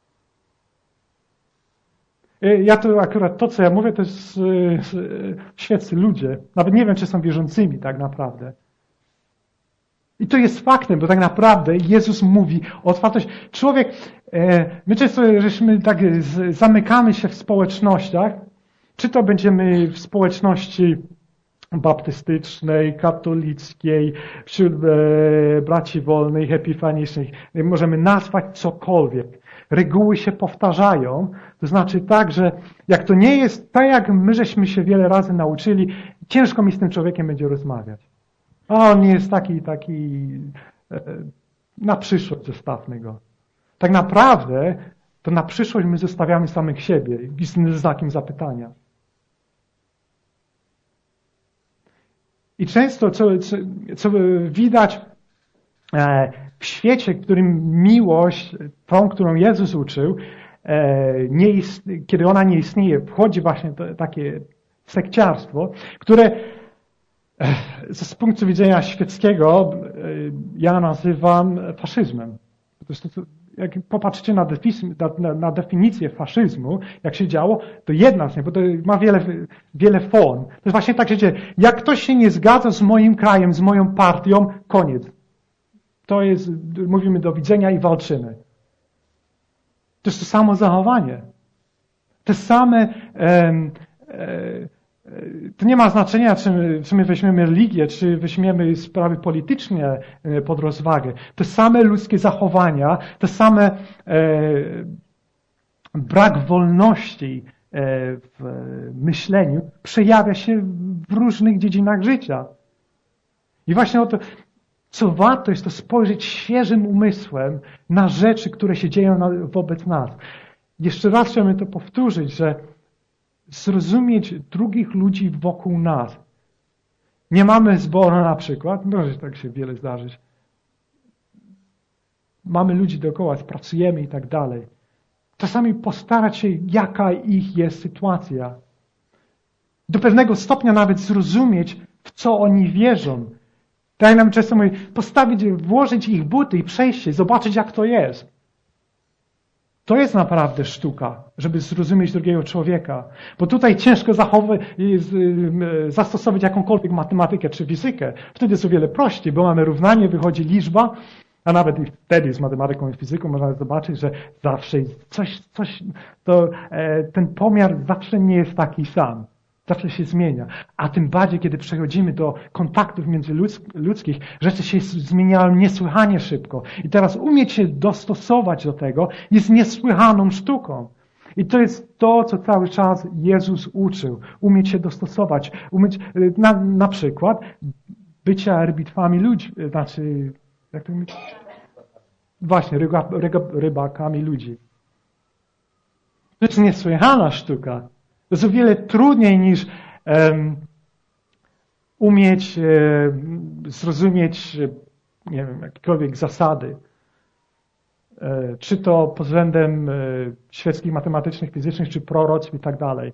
Ja to akurat to, co ja mówię, to jest świeccy ludzie. Nawet nie wiem, czy są wierzącymi tak naprawdę. I to jest faktem, bo tak naprawdę Jezus mówi o otwartości. Człowiek, my często żeśmy tak zamykamy się w społecznościach, czy to będziemy w społeczności baptystycznej, katolickiej, wśród braci wolnych, epifanicznych. Możemy nazwać cokolwiek. Reguły się powtarzają. To znaczy tak, że jak to nie jest tak, jak my żeśmy się wiele razy nauczyli, ciężko mi z tym człowiekiem będzie rozmawiać. A on nie jest taki, na przyszłość zostawmy go. Tak naprawdę to na przyszłość my zostawiamy samych siebie i z znakiem zapytania. I często, co widać w świecie, w którym miłość, tą, którą Jezus uczył, kiedy ona nie istnieje, wchodzi właśnie takie sekciarstwo, które z punktu widzenia świeckiego ja nazywam faszyzmem. Jak popatrzycie na definicję faszyzmu, jak się działo, to jedna z nich, bo to ma wiele form. To jest właśnie tak, że jak ktoś się nie zgadza z moim krajem, z moją partią, koniec. To jest, mówimy do widzenia i walczymy. To jest to samo zachowanie. Te same, to nie ma znaczenia, czy my weźmiemy religię, czy weźmiemy sprawy polityczne pod rozwagę. Te same ludzkie zachowania, te same brak wolności w myśleniu przejawia się w różnych dziedzinach życia. I właśnie o to, co warto jest to spojrzeć świeżym umysłem na rzeczy, które się dzieją wobec nas. Jeszcze raz chciałbym to powtórzyć, że zrozumieć drugich ludzi wokół nas. Nie mamy zboru na przykład, może tak się wiele zdarzyć. Mamy ludzi dookoła, pracujemy i tak dalej. Czasami postarać się, jaka ich jest sytuacja. Do pewnego stopnia nawet zrozumieć, w co oni wierzą. Tak nam często mówi, włożyć ich buty i przejść się, zobaczyć jak to jest. To jest naprawdę sztuka, żeby zrozumieć drugiego człowieka. Bo tutaj ciężko zastosować jakąkolwiek matematykę czy fizykę. Wtedy jest o wiele prościej, bo mamy równanie, wychodzi liczba A nawet i wtedy z matematyką i fizyką można zobaczyć, że zawsze coś ten pomiar zawsze nie jest taki sam. Zawsze się zmienia. A tym bardziej, kiedy przechodzimy do kontaktów międzyludzkich, rzeczy się zmieniają niesłychanie szybko. I teraz umieć się dostosować do tego jest niesłychaną sztuką. I to jest to, co cały czas Jezus uczył. Umieć się dostosować. Umieć, na przykład, bycia arbitwami ludzi, znaczy, jak to mówić? Właśnie, rybakami ludzi. To jest niesłychana sztuka. To jest o wiele trudniej niż umieć zrozumieć, nie wiem, jakiekolwiek zasady. Czy to pod względem świeckich, matematycznych, fizycznych, czy proroctw i tak dalej.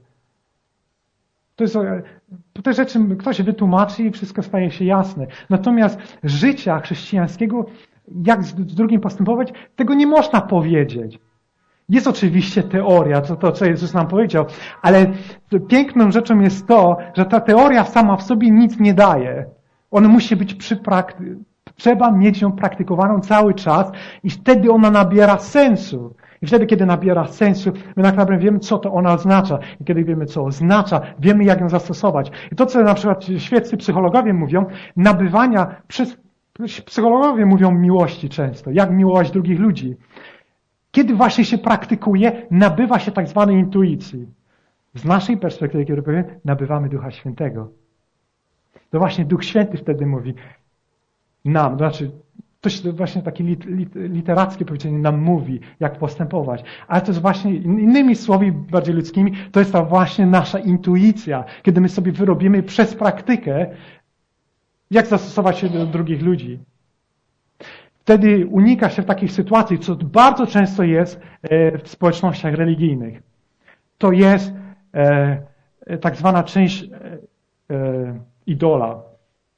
Te rzeczy ktoś wytłumaczy i wszystko staje się jasne. Natomiast życia chrześcijańskiego, jak z drugim postępować, tego nie można powiedzieć. Jest oczywiście teoria, to co Jezus nam powiedział, ale piękną rzeczą jest to, że ta teoria sama w sobie nic nie daje. Ona musi być trzeba mieć ją praktykowaną cały czas i wtedy ona nabiera sensu. I wtedy, kiedy nabiera sensu, my naprawdę wiemy, co to ona oznacza. I kiedy wiemy, co oznacza, wiemy, jak ją zastosować. I to, co na przykład świeccy psychologowie mówią, psychologowie mówią miłości często, jak miłować drugich ludzi. Kiedy właśnie się praktykuje, nabywa się tak zwanej intuicji. Z naszej perspektywy, kiedy powiem, nabywamy Ducha Świętego. To właśnie Duch Święty wtedy mówi nam, to znaczy, to właśnie takie literackie powiedzenie nam mówi, jak postępować. Ale to jest właśnie, innymi słowy, bardziej ludzkimi, to jest ta właśnie nasza intuicja, kiedy my sobie wyrobimy przez praktykę, jak zastosować się do drugich ludzi. Wtedy unika się takich sytuacji, co bardzo często jest w społecznościach religijnych. To jest tak zwana część idola.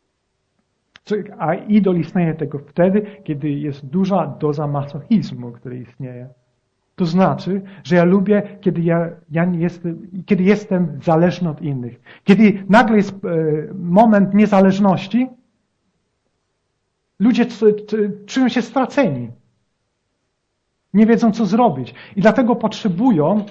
A idol istnieje tylko wtedy, kiedy jest duża doza masochizmu, który istnieje. To znaczy, że ja lubię, kiedy jestem zależny od innych. Kiedy nagle jest moment niezależności, ludzie czują się straceni. Nie wiedzą, co zrobić. I dlatego potrzebują,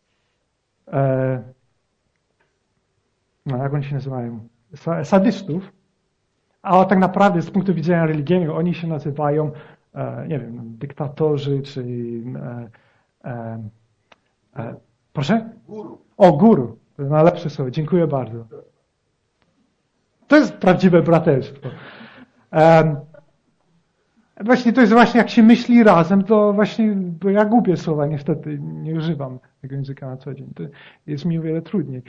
jak oni się nazywają, sadystów, a tak naprawdę z punktu widzenia religijnego oni się nazywają, nie wiem, dyktatorzy, czy proszę? Guru. O, guru. To jest najlepsze słowo. Dziękuję bardzo. To jest prawdziwe braterstwo. Właśnie to jest właśnie, jak się myśli razem, to właśnie, bo ja gubię słowa, niestety nie używam tego języka na co dzień. To jest mi o wiele trudniej.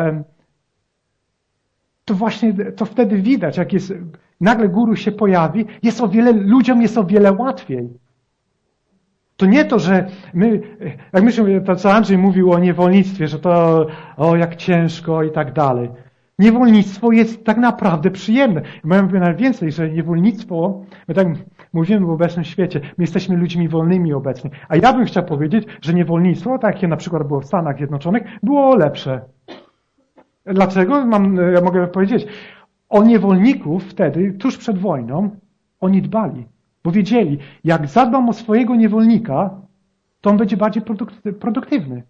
To właśnie, to wtedy widać, jak jest, nagle guru się pojawi, ludziom jest o wiele łatwiej. To nie to, że jak myśmy, to co Andrzej mówił o niewolnictwie, że to, jak ciężko i tak dalej. Niewolnictwo jest tak naprawdę przyjemne. Ja mówię nawet więcej, że niewolnictwo, my tak mówimy w obecnym świecie, my jesteśmy ludźmi wolnymi obecnie. A ja bym chciał powiedzieć, że niewolnictwo, tak jak na przykład było w Stanach Zjednoczonych, było lepsze. Dlaczego? Ja mogę powiedzieć, o niewolników wtedy, tuż przed wojną, oni dbali. Bo wiedzieli, jak zadbam o swojego niewolnika, to on będzie bardziej produktywny.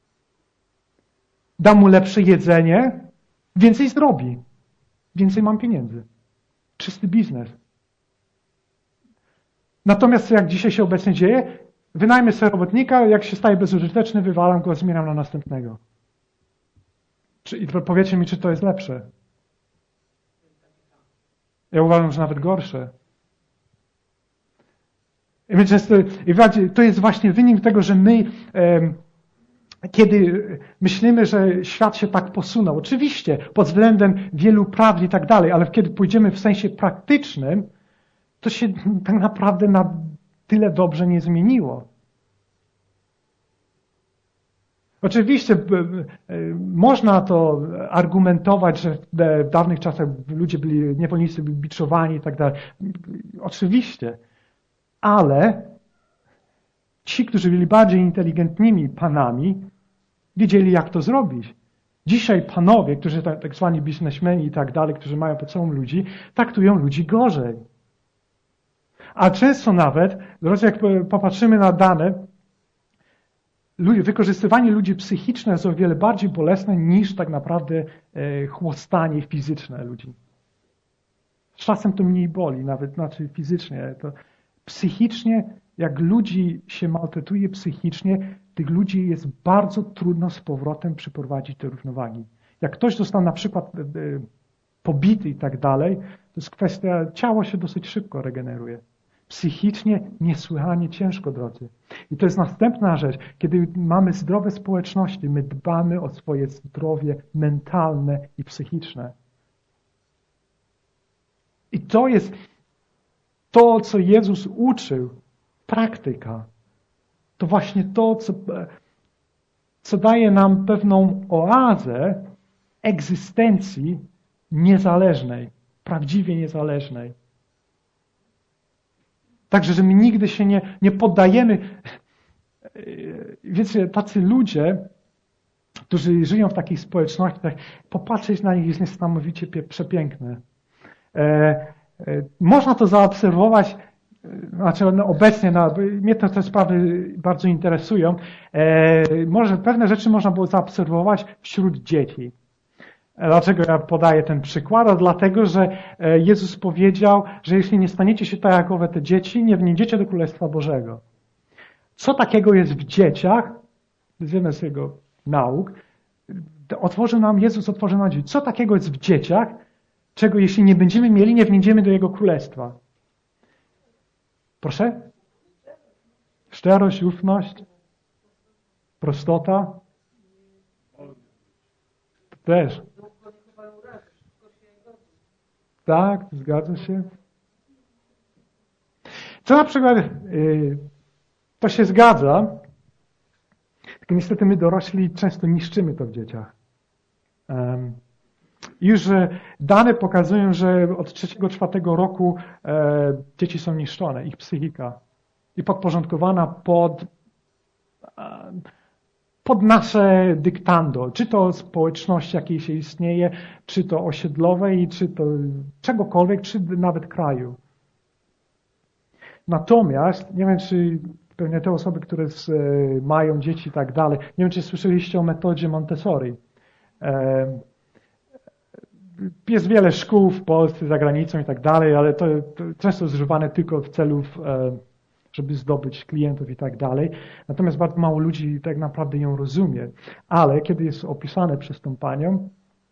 Dam mu lepsze jedzenie, więcej zrobi. Więcej mam pieniędzy. Czysty biznes. Natomiast jak dzisiaj się obecnie dzieje, wynajmę sobie robotnika, jak się staje bezużyteczny, wywalam go, zmieniam na następnego. I powiedzcie mi, czy to jest lepsze. Ja uważam, że nawet gorsze. I to jest właśnie wynik tego, że my, kiedy myślimy, że świat się tak posunął, oczywiście pod względem wielu praw i tak dalej, ale kiedy pójdziemy w sensie praktycznym, to się tak naprawdę na tyle dobrze nie zmieniło. Oczywiście można to argumentować, że w dawnych czasach niewolnicy byli biczowani i tak dalej. Oczywiście. Ale ci, którzy byli bardziej inteligentnymi panami, wiedzieli, jak to zrobić. Dzisiaj panowie, którzy tak zwani biznesmeni i tak dalej, którzy mają pod sobą ludzi, traktują ludzi gorzej. A często nawet, drodzy, jak popatrzymy na dane, wykorzystywanie ludzi psychiczne jest o wiele bardziej bolesne niż tak naprawdę chłostanie fizyczne ludzi. Czasem to mniej boli, nawet znaczy fizycznie. To psychicznie, jak ludzi się maltretuje psychicznie, tych ludzi jest bardzo trudno z powrotem przyprowadzić do równowagi. Jak ktoś został na przykład pobity i tak dalej, to jest kwestia, ciało się dosyć szybko regeneruje. Psychicznie niesłychanie ciężko, drodzy. I to jest następna rzecz. Kiedy mamy zdrowe społeczności, my dbamy o swoje zdrowie mentalne i psychiczne. I to jest to, co Jezus uczył, praktyka. To właśnie to, co daje nam pewną oazę egzystencji niezależnej, prawdziwie niezależnej. Także, że my nigdy się nie poddajemy. Wiecie, tacy ludzie, którzy żyją w takich społecznościach, popatrzeć na nich jest niesamowicie przepiękne. Można to zaobserwować, znaczy obecnie, mnie te sprawy bardzo interesują, może pewne rzeczy można było zaobserwować wśród dzieci. Dlaczego ja podaję ten przykład? Dlatego, że Jezus powiedział, że jeśli nie staniecie się tak jak owe te dzieci, nie wniesiecie do Królestwa Bożego. Co takiego jest w dzieciach? Wiemy z jego nauk. Jezus otworzył nam dzieci. Co takiego jest w dzieciach, czego jeśli nie będziemy mieli, nie wniesiemy do Jego Królestwa? Proszę? Szczerość, ufność, prostota. Też. Tak, zgadza się. Co na przykład to się zgadza, tylko niestety my dorośli często niszczymy to w dzieciach. Już dane pokazują, że od 3-4 roku dzieci są niszczone, ich psychika i podporządkowana pod nasze dyktando, czy to społeczności, jakiej się istnieje, czy to osiedlowej, czy to czegokolwiek, czy nawet kraju. Natomiast, nie wiem, czy pewnie te osoby, które mają dzieci i tak dalej, nie wiem, czy słyszeliście o metodzie Montessori. Jest wiele szkół w Polsce, za granicą i tak dalej, ale to często jest używane tylko w celów, żeby zdobyć klientów i tak dalej. Natomiast bardzo mało ludzi tak naprawdę ją rozumie. Ale kiedy jest opisane przez tą panią,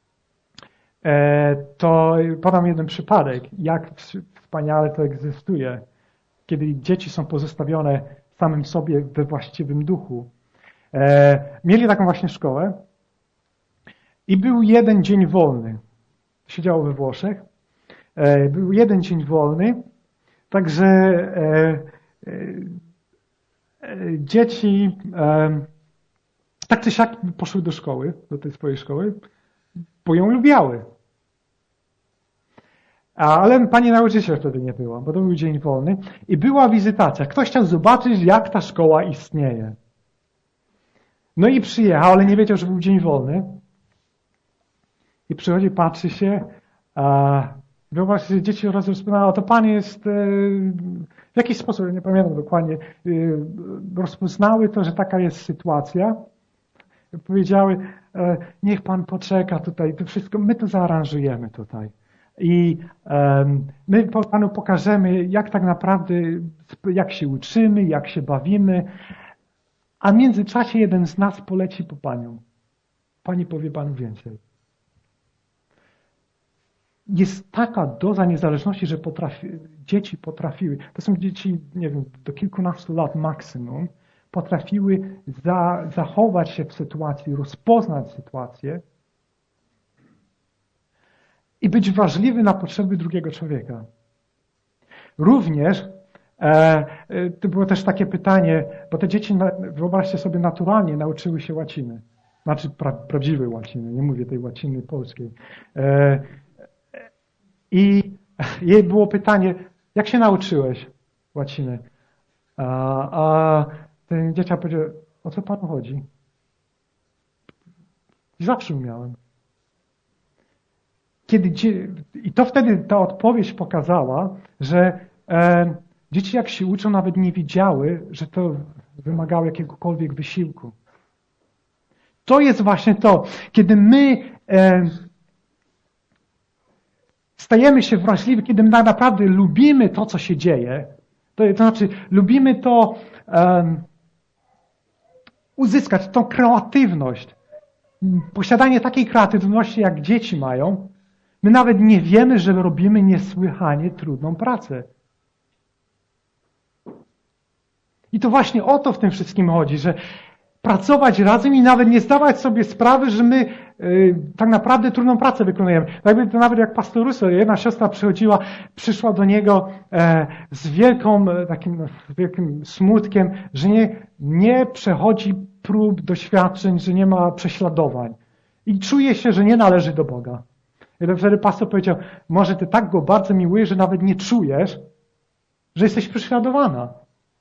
to podam jeden przypadek, jak wspaniale to egzystuje, kiedy dzieci są pozostawione samym sobie we właściwym duchu. Mieli taką właśnie szkołę i był jeden dzień wolny. Się działo we Włoszech. Był jeden dzień wolny, także dzieci tak czy siak poszły do szkoły, do tej swojej szkoły, bo ją lubiały. Ale pani nauczyciel wtedy nie była, bo to był dzień wolny i była wizytacja. Ktoś chciał zobaczyć, jak ta szkoła istnieje. No i przyjechał, ale nie wiedział, że był dzień wolny. I przychodzi, patrzy się, wyobraź sobie, dzieci od razu wspominają, to pan jest w jakiś sposób, nie pamiętam dokładnie, rozpoznały to, że taka jest sytuacja. Powiedziały, niech pan poczeka tutaj, to wszystko, my to zaaranżujemy tutaj. I my panu pokażemy, jak tak naprawdę, jak się uczymy, jak się bawimy, a w międzyczasie jeden z nas poleci po panią. Pani powie panu więcej. Jest taka doza niezależności, że dzieci potrafiły, to są dzieci, nie wiem, do kilkunastu lat maksimum, potrafiły zachować się w sytuacji, rozpoznać sytuację i być wrażliwy na potrzeby drugiego człowieka. Również to było też takie pytanie, bo te dzieci, wyobraźcie sobie, naturalnie nauczyły się łaciny. Znaczy prawdziwej łaciny, nie mówię tej łaciny polskiej. I jej było pytanie, jak się nauczyłeś łaciny? A ten dzieciak powiedział, o co panu chodzi? Zawsze umiałem. I to wtedy ta odpowiedź pokazała, że Dzieci jak się uczą, nawet nie wiedziały, że to wymagało jakiegokolwiek wysiłku. To jest właśnie to, kiedy my stajemy się wrażliwi, kiedy my tak naprawdę lubimy to, co się dzieje, to znaczy lubimy to uzyskać, tą kreatywność, posiadanie takiej kreatywności, jak dzieci mają, my nawet nie wiemy, że robimy niesłychanie trudną pracę. I to właśnie o to w tym wszystkim chodzi, że pracować razem i nawet nie zdawać sobie sprawy, że my tak naprawdę trudną pracę wykonujemy. Nawet jak pastor Russo, jedna siostra przyszła do niego z wielkim smutkiem, że nie przechodzi prób, doświadczeń, że nie ma prześladowań. I czuje się, że nie należy do Boga. I wtedy pastor powiedział, może ty tak go bardzo miłujesz, że nawet nie czujesz, że jesteś prześladowana.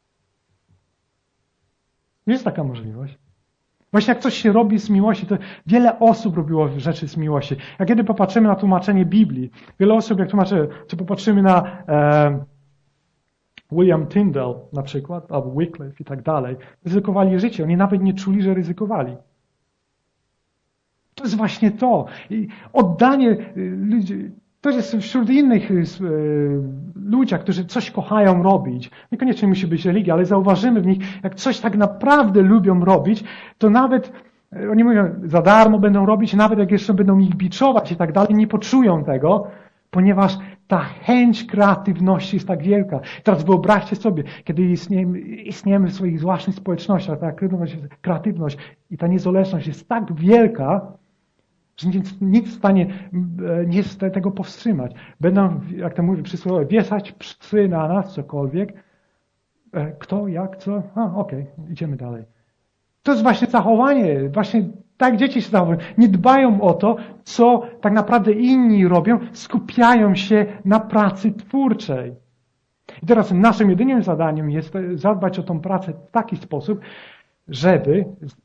Jest taka możliwość. Właśnie jak coś się robi z miłości, to wiele osób robiło rzeczy z miłości. Jak kiedy popatrzymy na tłumaczenie Biblii, wiele osób, jak czy popatrzymy na William Tyndale na przykład, albo Wycliffe i tak dalej, ryzykowali życie. Oni nawet nie czuli, że ryzykowali. To jest właśnie to. I oddanie ludzi, to jest wśród innych ludziach, którzy coś kochają robić. Niekoniecznie musi być religia, ale zauważymy w nich, jak coś tak naprawdę lubią robić, to nawet, oni mówią, za darmo będą robić, nawet jak jeszcze będą ich biczować i tak dalej, nie poczują tego, ponieważ ta chęć kreatywności jest tak wielka. Teraz wyobraźcie sobie, kiedy istniejemy w swoich własnych społecznościach, ta kreatywność i ta niezależność jest tak wielka, że nic w stanie nie jest tego powstrzymać. Będą, jak to mówi przysłowie, wieszać psy na nas, cokolwiek. Kto, jak, co? Okej, idziemy dalej. To jest właśnie zachowanie, właśnie tak dzieci się zachowują. Nie dbają o to, co tak naprawdę inni robią, skupiają się na pracy twórczej. I teraz naszym jedynym zadaniem jest zadbać o tą pracę w taki sposób, żeby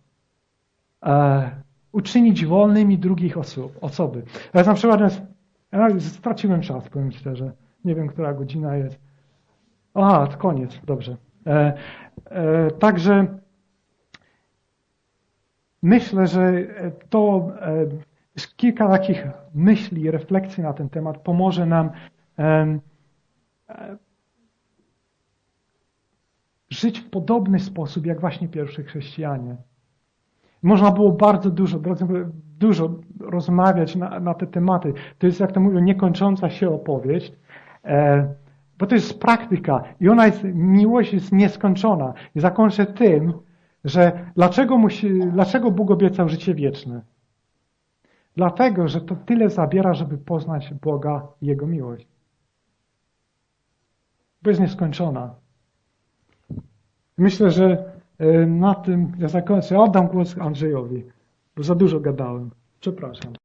uczynić wolnymi drugich osoby. Teraz na przykład straciłem czas, powiem szczerze. Nie wiem, która godzina jest. To koniec, dobrze. Także myślę, że to kilka takich myśli i refleksji na ten temat pomoże nam żyć w podobny sposób, jak właśnie pierwsi chrześcijanie. Można było bardzo dużo rozmawiać na te tematy. To jest, jak to mówią, niekończąca się opowieść, bo to jest praktyka i miłość jest nieskończona. I zakończę tym, że dlaczego Bóg obiecał życie wieczne? Dlatego, że to tyle zabiera, żeby poznać Boga i Jego miłość. Bo jest nieskończona. Myślę, że na tym ja zakończę. Oddam głos Andrzejowi, bo za dużo gadałem. Przepraszam.